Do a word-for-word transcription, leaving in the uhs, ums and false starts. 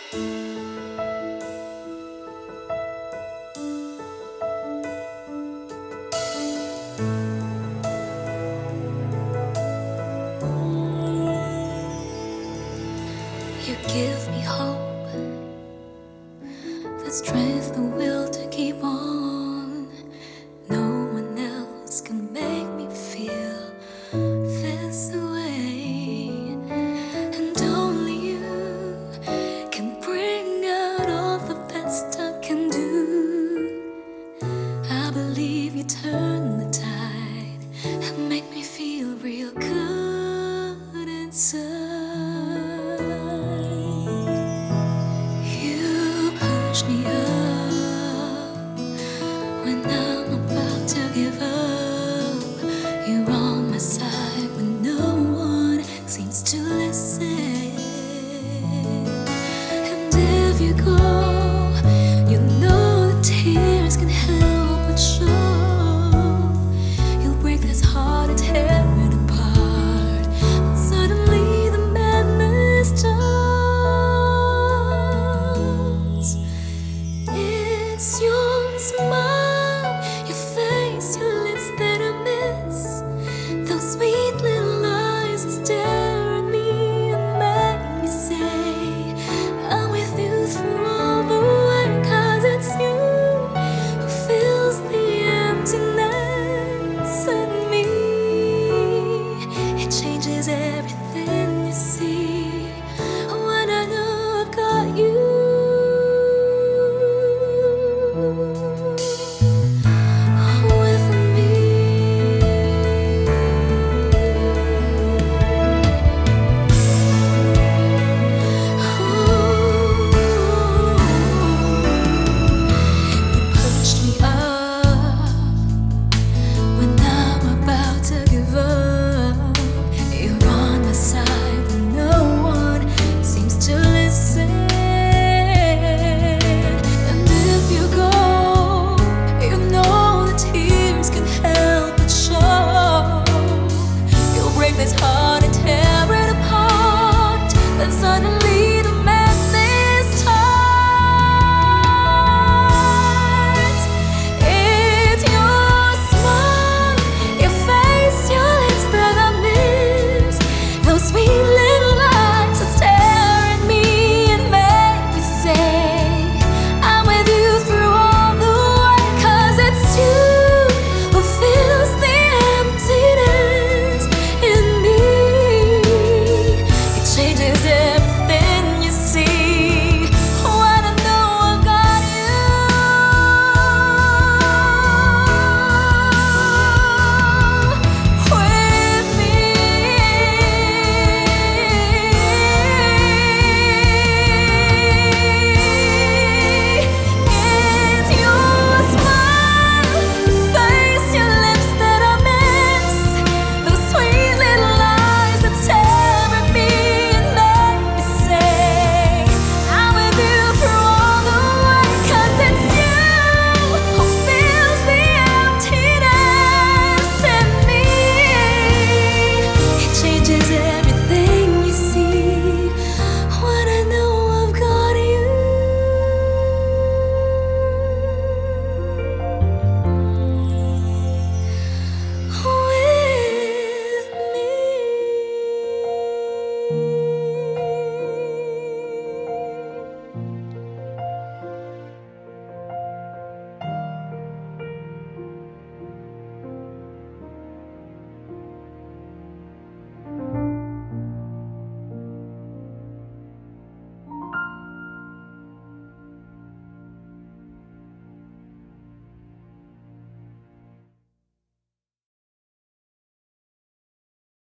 You give me hope, the strength, the will to keep on. No one else can make me feel this way, and only you can bring out all the best I can do. I believe you turn the tide and make me feel real good inside. Me up when I'm about to give up. You're on my side when no one seems to listen. And if you go, you know the tears can help but show. You'll break this heart and tear it apart, and suddenly the madness starts. It's your smile, your face, your lips that I miss. Those sweet little eyes that stare at me and make me say I'm with you through all the way. 'Cause it's you who fills the emptiness in me. It changes everything you see when I know I've got you. This heart and tear it apart, then suddenly the madness starts. It's your smile, your face, your lips that I miss. Those sweet little eyes that stare at me and make me say I'm with you through all the way. 'Cause it's you who fills the emptiness. Changes everything.